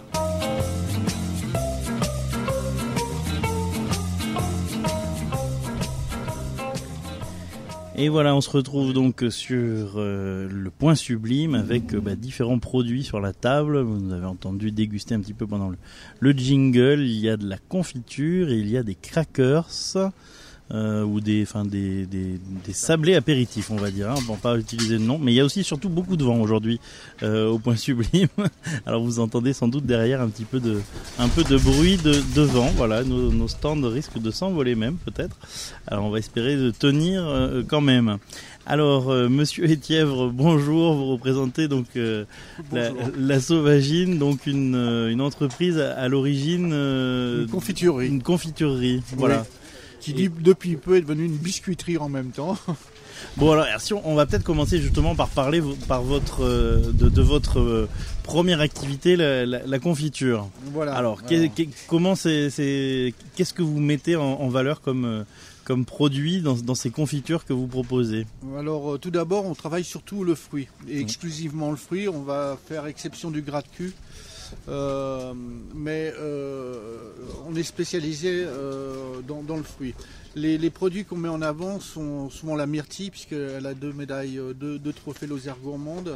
Et voilà, on se retrouve donc sur euh, le Point Sublime avec euh, bah, différents produits sur la table. Vous avez entendu déguster un petit peu pendant le, le jingle. Il y a de la confiture et il y a des crackers. euh, ou des, enfin des, des, des sablés apéritifs, on va dire. Hein, pour pas utiliser le nom, mais il y a aussi surtout beaucoup de vent aujourd'hui euh, au Point Sublime. Alors vous entendez sans doute derrière un petit peu de, un peu de bruit de, de vent. Voilà, nos, nos stands risquent de s'envoler même peut-être. Alors on va espérer de tenir euh, quand même. Alors, euh, Monsieur Étièvre, bonjour. Vous représentez donc euh, la, la Sauvagine, donc une, euh, une entreprise à, à l'origine euh, une confiturerie. Une confiturerie, voilà. Oui. Qui dit, depuis peu est devenue une biscuiterie en même temps. Bon alors, si on, on va peut-être commencer justement par parler par votre euh, de, de votre euh, première activité, la, la, la confiture. Voilà. Alors, Alors. Qu'est, qu'est, comment c'est, c'est, qu'est-ce que vous mettez en, en valeur comme euh, comme produit dans, dans ces confitures que vous proposez? Alors, euh, tout d'abord, on travaille surtout le fruit, et exclusivement le fruit. On va faire exception du gras de cul. Euh, mais euh, on est spécialisé euh, dans, dans le fruit. Les, les produits qu'on met en avant sont souvent la myrtille, puisqu'elle a deux médailles, deux, deux trophées Lozère gourmande,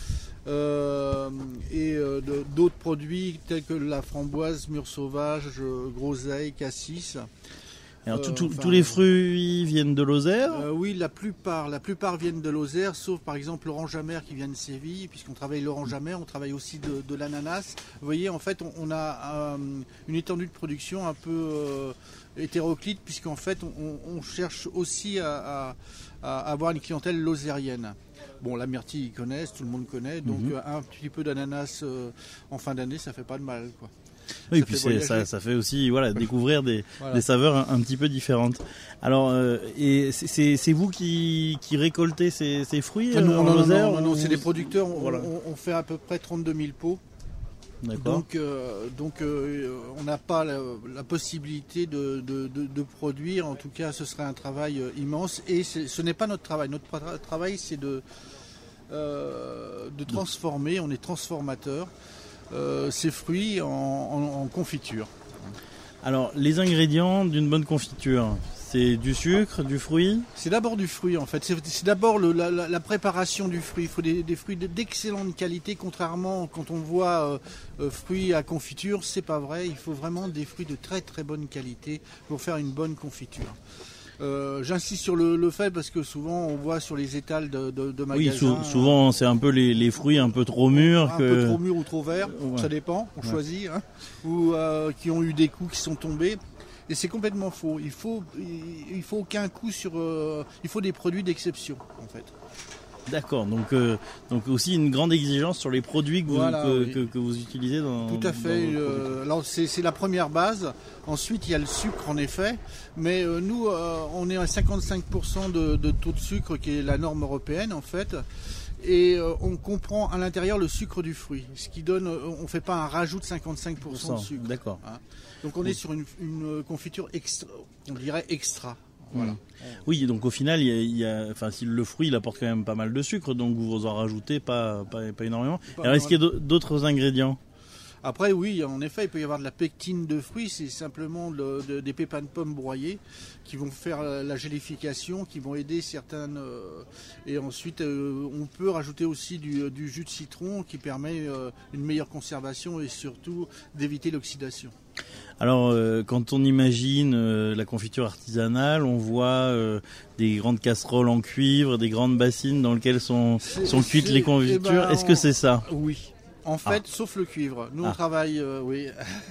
euh, et euh, de, d'autres produits tels que la framboise, mûre sauvage, groseille, cassis. Alors, Euh, tout, tout, enfin, tous les fruits viennent de Lozère? euh, Oui, la plupart, la plupart viennent de Lozère, sauf par exemple l'orange amère qui vient de Séville, puisqu'on travaille l'orange amère, on travaille aussi de, de l'ananas. Vous voyez, en fait, on, on a euh, une étendue de production un peu euh, hétéroclite, puisqu'en fait, on, on cherche aussi à, à, à avoir une clientèle lozérienne. Bon, la myrtille, ils connaissent, tout le monde connaît, donc Mhm. euh, un petit peu d'ananas euh, en fin d'année, ça fait pas de mal, quoi. Oui, Ça puis fait c'est, voyager. ça, ça fait aussi voilà découvrir des, Voilà. des saveurs un, un petit peu différentes. Alors, euh, et c'est, c'est, c'est vous qui, qui récoltez ces, ces fruits Ah non, euh, en non, non, Lozère, non, non, non, ou- c'est des producteurs, on, Voilà. on- on fait à peu près trente-deux mille pots. D'accord. Donc, euh, donc euh, on n'a pas la, la possibilité de, de, de, de produire. En tout cas, ce serait un travail euh, immense. Et c'est- ce n'est pas notre travail. Notre tra- travail, c'est de, euh, de transformer. On est transformateur euh, ces fruits en, en, en confiture. Alors, les ingrédients d'une bonne confiture, c'est du sucre, du fruit. C'est d'abord du fruit en fait, c'est c'est d'abord le- la, la- la préparation du fruit. Il faut des, des fruits de- d'excellente qualité, contrairement quand on voit euh, euh, fruits à confiture, c'est pas vrai. Il faut vraiment des fruits de très très bonne qualité pour faire une bonne confiture. Euh, J'insiste sur le, le fait parce que souvent on voit sur les étals de, de, de Oui, magasins. sou- souvent c'est un peu les, les fruits un peu trop mûrs Un que. peu trop mûrs ou trop verts, Ouais. ça dépend, on Ouais. choisit, hein, ou euh, qui ont eu des coups qui sont tombés. Et c'est complètement faux. Il faut, il, il faut aucun coup sur. euh, il faut des produits d'exception, en fait. D'accord. Donc, euh, donc aussi une grande exigence sur les produits que vous, Voilà, que, oui. que, que vous utilisez dans. Tout à dans fait. vos euh, produits. alors c'est c'est la première base. Ensuite, il y a le sucre, en effet. Mais euh, nous, euh, on est à cinquante-cinq pour cent de, de taux de sucre, qui est la norme européenne, en fait. Et euh, on comprend à l'intérieur le sucre du fruit, ce qui donne, euh, on ne fait pas un rajout de cinquante-cinq pour cent de sucre. D'accord. Hein. Donc on est sur une, une confiture extra, on dirait extra. Voilà. Oui, donc au final, il y a, il y a- enfin, si le fruit il apporte quand même pas mal de sucre, donc vous en rajoutez pas, pas, pas énormément. Pas Alors, est-ce qu'il y a d'au- d'autres ingrédients? Après, oui, en effet, il peut y avoir de la pectine de fruits, c'est simplement le- de- des pépins de pommes broyés qui vont faire la, la gélification, qui vont aider certaines. euh, et ensuite, euh, on peut rajouter aussi du, du jus de citron qui permet euh, une meilleure conservation et surtout d'éviter l'oxydation. Alors, euh, quand on imagine euh, la confiture artisanale, on voit euh, des grandes casseroles en cuivre, des grandes bassines dans lesquelles sont, C'est- sont cuites c'est- les confitures. eh ben, Est-ce que on- c'est ça? Oui. En fait, sauf le cuivre. Nous, on Ah. travaille, euh, oui.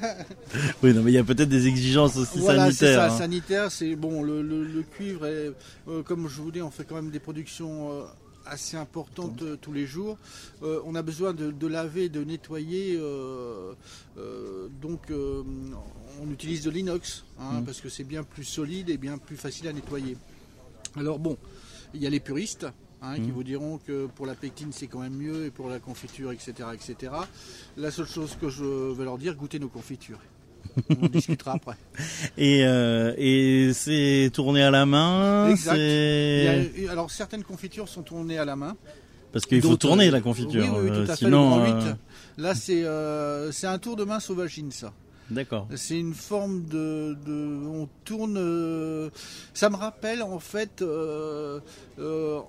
Oui, non, mais il y a peut-être des exigences aussi Voilà, c'est sanitaires. ça, hein. sanitaire, c'est bon, le, le- le cuivre, est, euh, comme je vous dis, on fait quand même des productions euh, assez importantes euh, tous les jours. Euh, on a besoin de, de laver, de nettoyer, euh, euh, donc euh, on utilise de l'inox, hein, Mm. parce que c'est bien plus solide et bien plus facile à nettoyer. Alors bon, il y a les puristes. Hein, qui Mm. vous diront que pour la pectine c'est quand même mieux et pour la confiture, et cetera, et cetera. La seule chose que je vais leur dire, goûtez nos confitures. On en discutera après. Et, euh, et c'est tourné à la main. Exact. c'est- Il y a- alors certaines confitures sont tournées à la main. Parce qu'il faut D'autres- tourner la confiture. Oui, oui, oui, euh, tout à fait. sinon, Le grand euh, huit. Là, c'est euh, c'est un tour de main sauvagine, ça. D'accord. C'est une forme de, de- on tourne. euh, ça me rappelle en fait euh, euh,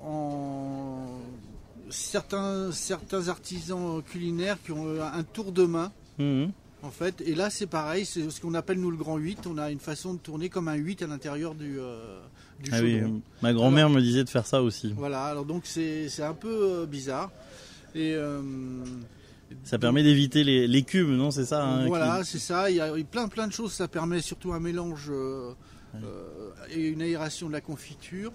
en certains certains artisans culinaires qui ont un tour de main. Mhm. en fait. Et là, c'est pareil, c'est ce qu'on appelle nous le grand huit. On a une façon de tourner comme un huit à l'intérieur du, euh, du ah chaudron. Oui, ma grand-mère alors, me disait de faire ça aussi. Voilà, alors donc c'est, c'est un peu euh, bizarre. Et, euh, ça donc, permet d'éviter les, l'écume, non, c'est ça hein, voilà, qui... c'est ça. Il y a plein plein de choses. Ça permet surtout un mélange euh, ouais. euh, et une aération de la confiture.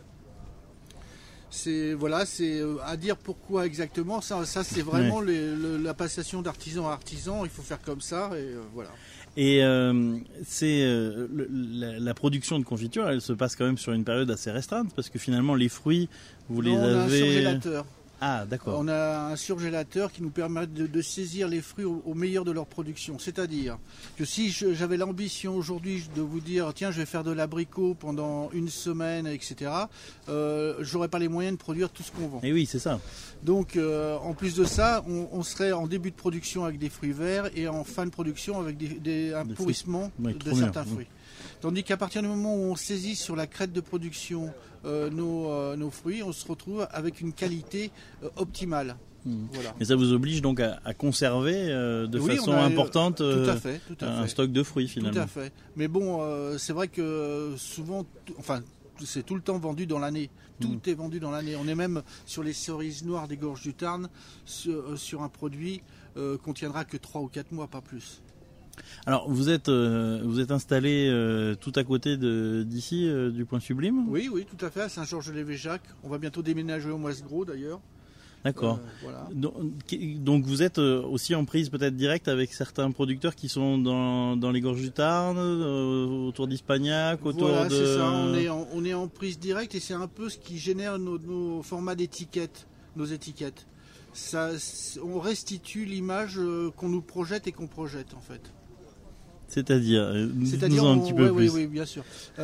C'est voilà, c'est à dire pourquoi exactement. Ça, ça c'est vraiment ouais. les, le, la passation d'artisan à artisan. Il faut faire comme ça et euh, voilà. Et euh, c'est euh, le, la, la production de confiture, elle se passe quand même sur une période assez restreinte parce que finalement les fruits, vous non, les on avez. A un surgélateur. Ah, d'accord. On a un surgélateur qui nous permet de, de saisir les fruits au, au meilleur de leur production. C'est-à-dire que si je, j'avais l'ambition aujourd'hui de vous dire tiens, je vais faire de l'abricot pendant une semaine, et cetera, euh, j'aurais pas les moyens de produire tout ce qu'on vend. Et oui, c'est ça. Donc, euh, en plus de ça, on, on serait en début de production avec des fruits verts et en fin de production avec des, des, un des pourrissement oui, de certains bien. fruits. Tandis qu'à partir du moment où on saisit sur la crête de production euh, nos, euh, nos fruits, on se retrouve avec une qualité euh, optimale. Mmh. Voilà. Mais ça vous oblige donc à, à conserver euh, de oui, façon a, importante euh, tout à fait, tout à un fait. stock de fruits finalement. Tout à fait. Mais bon, euh, c'est vrai que souvent, t- enfin, c'est tout le temps vendu dans l'année. Tout mmh. est vendu dans l'année. On est même sur les cerises noires des Gorges du Tarn sur, sur un produit euh, qu'on tiendra que trois ou quatre mois, pas plus. Alors, vous êtes, euh, vous êtes installé euh, tout à côté de, d'ici, euh, du Point Sublime ? Oui, oui, tout à fait, à Saint-Georges-de-Lévéjac. On va bientôt déménager au Moisegros, d'ailleurs. D'accord. Euh, voilà. donc, donc, vous êtes aussi en prise peut-être directe avec certains producteurs qui sont dans, dans les Gorges du Tarn, euh, autour d'Ispagnac, autour voilà, de... Voilà, c'est ça. On est, en, on est en prise directe et c'est un peu ce qui génère nos, nos formats d'étiquettes, nos étiquettes. Ça, on restitue l'image qu'on nous projette et qu'on projette, en fait. C'est-à-dire, C'est-à-dire nous en on, un petit peu ouais, plus. Oui, oui, bien sûr.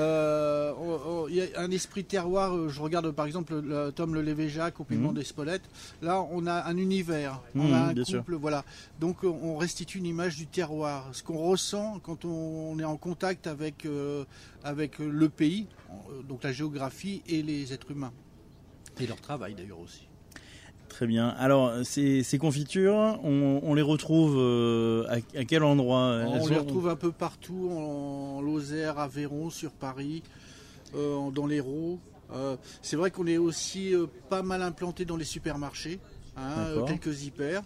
Euh, il y a un esprit terroir. Je regarde par exemple le, Tom Le Lévéjac au Piment mmh. d'Espelette. Là, on a un univers, mmh, on a un couple, sûr. Voilà. Donc, on restitue une image du terroir. Ce qu'on ressent quand on est en contact avec euh, avec le pays, donc la géographie et les êtres humains et leur travail d'ailleurs aussi. Très bien. Alors, ces, ces confitures, on, on les retrouve euh, à, à quel endroit ? On Elles les sont... retrouve un peu partout, en Lozère, Aveyron, sur Paris, euh, dans l'Hérault. Euh, c'est vrai qu'on est aussi euh, pas mal implanté dans les supermarchés, hein, quelques hyper.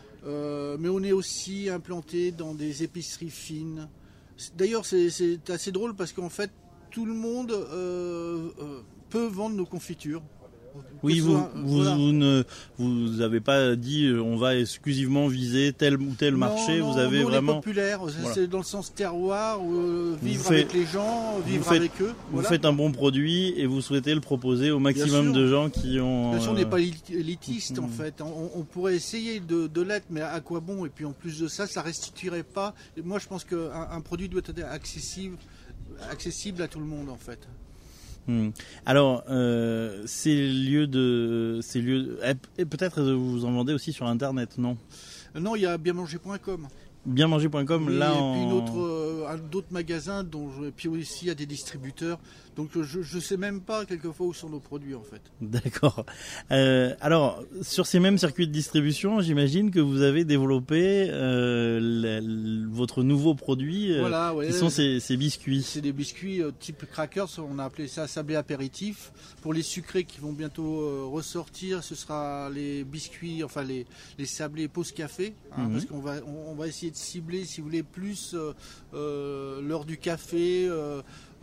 Euh, mais on est aussi implanté dans des épiceries fines. D'ailleurs, c'est, c'est assez drôle parce qu'en fait, tout le monde euh, euh, peut vendre nos confitures. Oui, vous, vous, voilà. vous ne vous avez pas dit euh, on va exclusivement viser tel ou tel non, marché. Non, vous avez nous, vraiment. On est populaire, voilà. C'est dans le sens terroir, euh, vivre faites, avec les gens, vivre faites, avec eux. Vous voilà. faites un bon produit et vous souhaitez le proposer au maximum de gens qui ont. Bien sûr, on n'est pas élitiste en fait. On, on pourrait essayer de, de l'être, mais à quoi bon ? Et puis en plus de ça, ça restituerait pas. Et moi, je pense qu'un un produit doit être accessible, accessible à tout le monde en fait. Hum. Alors, euh, ces lieux de, ces lieux, et peut-être vous en vendez aussi sur Internet, non ? Non, il y a bien manger point com. bien manger point com, oui, là, et en... puis une autre, euh, un, d'autres magasins, dont je, puis aussi il y a des distributeurs. Donc je ne sais même pas quelquefois où sont nos produits en fait. D'accord. Euh, alors sur ces mêmes circuits de distribution, j'imagine que vous avez développé euh, la, la, votre nouveau produit, euh, voilà, ouais, qui sont ces, ces biscuits. C'est des biscuits euh, type crackers, on a appelé ça sablé apéritif. Pour les sucrés qui vont bientôt euh, ressortir, ce sera les biscuits, enfin les, les sablés pause café, hein, mm-hmm. parce qu'on va, on, on va essayer de cibler, si vous voulez, plus euh, euh, l'heure du café. Euh,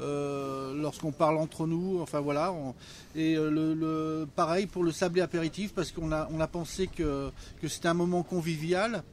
Euh, lorsqu'on parle entre nous, enfin voilà, on, et le, le pareil pour le sablé apéritif parce qu'on a on a pensé que que c'était un moment convivial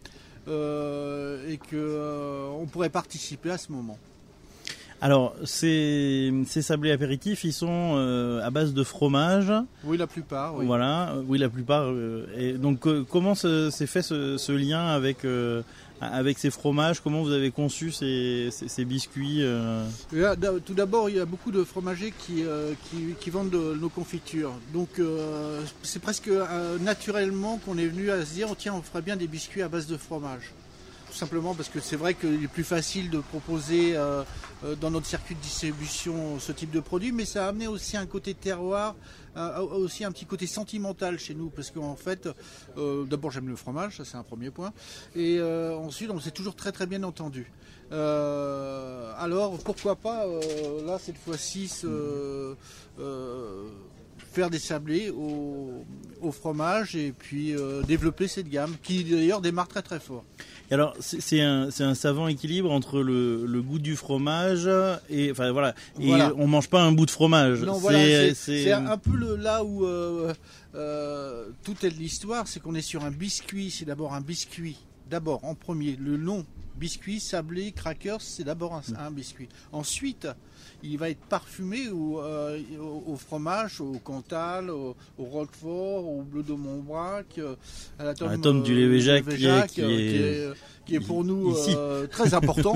euh, et que euh, on pourrait participer à ce moment. Alors ces ces sablés apéritifs, ils sont euh, à base de fromage. Oui, la plupart. Oui. Voilà, oui la plupart. Euh, et donc euh, comment s'est fait ce, ce lien avec euh, avec ces fromages? Comment vous avez conçu ces, ces, ces biscuits euh... Là, tout d'abord, il y a beaucoup de fromagers qui, euh, qui, qui vendent de, nos confitures. Donc euh, c'est presque euh, naturellement qu'on est venu à se dire oh, tiens, on ferait bien des biscuits à base de fromage. tout simplement parce que c'est vrai qu'il est plus facile de proposer euh, euh, dans notre circuit de distribution ce type de produit, mais ça a amené aussi un côté terroir, euh, aussi un petit côté sentimental chez nous, parce qu'en fait, euh, d'abord j'aime le fromage, ça c'est un premier point, et euh, ensuite on s'est toujours très très bien entendu. Euh, alors pourquoi pas, euh, là cette fois-ci, euh, euh, faire des sablés au, au fromage et puis euh, développer cette gamme qui d'ailleurs démarre très très fort. Et alors c'est, c'est, un, c'est un savant équilibre entre le, le goût du fromage et enfin voilà, et voilà. On mange pas un bout de fromage. Non, c'est, voilà, c'est, c'est... c'est un peu le, là où euh, euh, tout est de l'histoire, c'est qu'on est sur un biscuit, c'est d'abord un biscuit, d'abord en premier, le nom biscuit, sablé, crackers, c'est d'abord un, un biscuit. Ensuite, il va être parfumé au, euh, au, au fromage, au Cantal, au, au Roquefort, au Bleu de Montbrac, à la tome, à la tome du Lévéjac, qui, est, qui, qui, est, est, qui est pour nous euh, très important.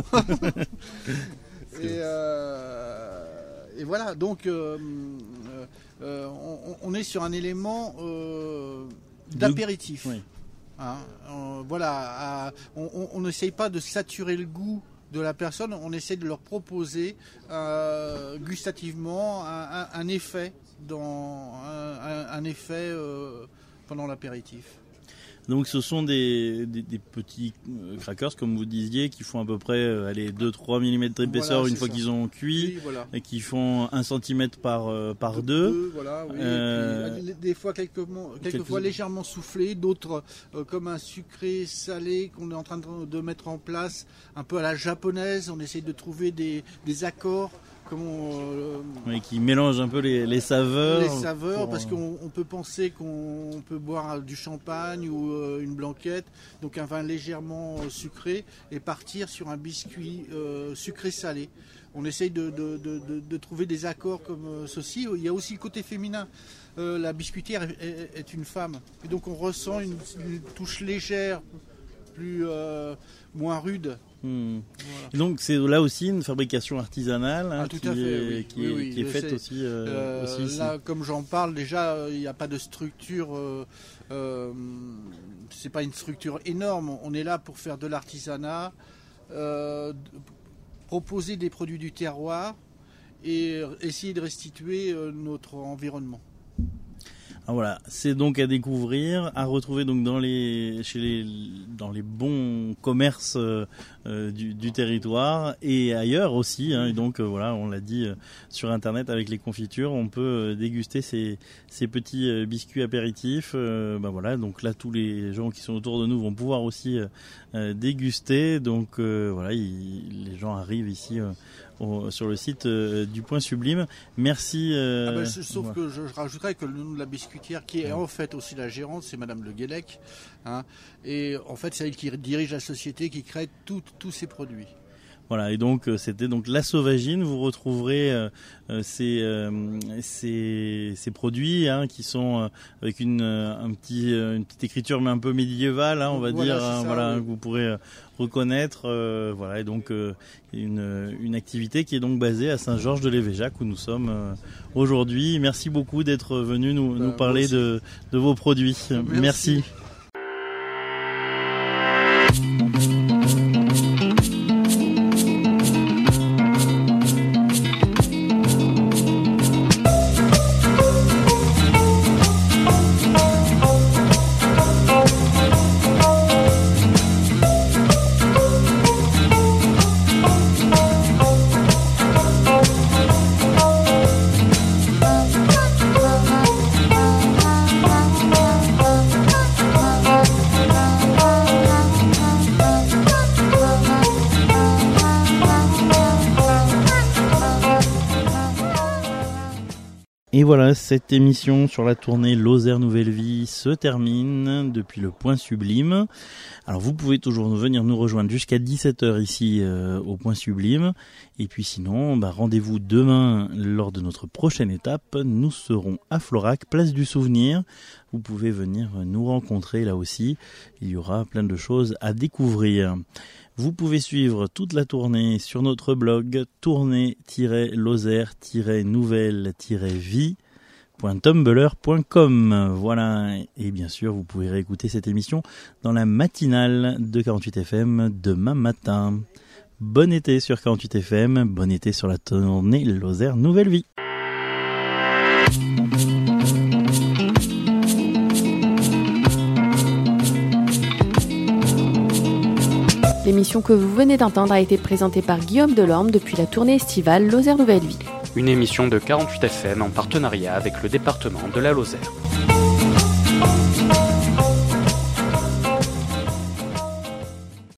et, euh, et voilà, donc euh, euh, on, on est sur un élément euh, d'apéritif. Oui. Hein, euh, voilà, euh, on n'essaye pas de saturer le goût de la personne, on essaie de leur proposer euh, gustativement un, un, un effet, dans, un, un effet euh, pendant l'apéritif. Donc ce sont des, des, des petits crackers, comme vous disiez, qui font à peu près euh, allez, deux à trois millimètres d'épaisseur voilà, une fois ça. Qu'ils ont cuit, oui, voilà. Et qui font un centimètre par, euh, par deux. deux voilà, oui. euh... puis, des fois quelques, quelques fois légèrement soufflés, d'autres euh, comme un sucré salé qu'on est en train de, de mettre en place, un peu à la japonaise, on essaye de trouver des, des accords. Comment, euh, oui, qui mélange un peu les, les saveurs. Les saveurs, pour... parce qu'on on peut penser qu'on peut boire du champagne ou euh, une blanquette, donc un vin légèrement euh, sucré, et partir sur un biscuit euh, sucré-salé. On essaye de, de, de, de, de trouver des accords comme euh, ceci. Il y a aussi le côté féminin. Euh, la biscuitière est, est, est une femme, et donc on ressent une, une touche légère, plus euh, moins rude. Mmh. Voilà. Et donc c'est là aussi une fabrication artisanale hein, ah, tout qui, à fait, est, oui. qui, oui, est, oui, qui est faite sais. aussi, euh, euh, aussi là, ici. Comme j'en parle, déjà il n'y a pas de structure, euh, euh, c'est pas une structure énorme. On est là pour faire de l'artisanat, euh, proposer des produits du terroir et essayer de restituer euh, notre environnement. Ah, voilà, c'est donc à découvrir, à retrouver donc dans les chez les dans les bons commerces euh, du, du territoire et ailleurs aussi. Hein, et donc euh, voilà, on l'a dit euh, sur internet avec les confitures, on peut euh, déguster ces ces petits euh, biscuits apéritifs. Euh, ben voilà, donc là tous les gens qui sont autour de nous vont pouvoir aussi euh, déguster. Donc euh, voilà, il, les gens arrivent ici. Euh, Au, sur le site euh, du Point Sublime. Merci. Euh, ah ben, sauf ouais. que je, je rajouterais que le nom de la biscuitière, qui est en fait aussi la gérante, c'est Madame Le Guélec. Hein, et en fait, c'est elle qui dirige la société, qui crée tous ces produits. Voilà, et donc c'était donc la Sauvagine. Vous retrouverez euh, ces, euh, ces ces produits hein, qui sont euh, avec une un petit une petite écriture mais un peu médiévale, hein, on va voilà, dire. Hein, ça, voilà, oui. que vous pourrez euh, reconnaître. Euh, voilà, et donc euh, une une activité qui est donc basée à Saint-Georges-de-Lévéjac où nous sommes euh, aujourd'hui. Merci beaucoup d'être venu nous bah, nous parler de de vos produits. Merci. Merci. Et voilà, cette émission sur la tournée Lozère Nouvelle Vie se termine depuis le Point Sublime. Alors vous pouvez toujours venir nous rejoindre jusqu'à dix-sept heures ici euh, au Point Sublime. Et puis sinon, bah, rendez-vous demain lors de notre prochaine étape. Nous serons à Florac, place du Souvenir. Vous pouvez venir nous rencontrer là aussi. Il y aura plein de choses à découvrir. Vous pouvez suivre toute la tournée sur notre blog tournée tiret lozère tiret nouvelle tiret vie point tumblr point com. Voilà, et bien sûr, vous pouvez réécouter cette émission dans la matinale de quarante-huit F M demain matin. Bon été sur quarante-huit F M, bon été sur la tournée Lozère Nouvelle Vie. L'émission que vous venez d'entendre a été présentée par Guillaume Delorme depuis la tournée estivale Lozère Nouvelle Vie. Une émission de quarante-huit F M en partenariat avec le département de la Lozère.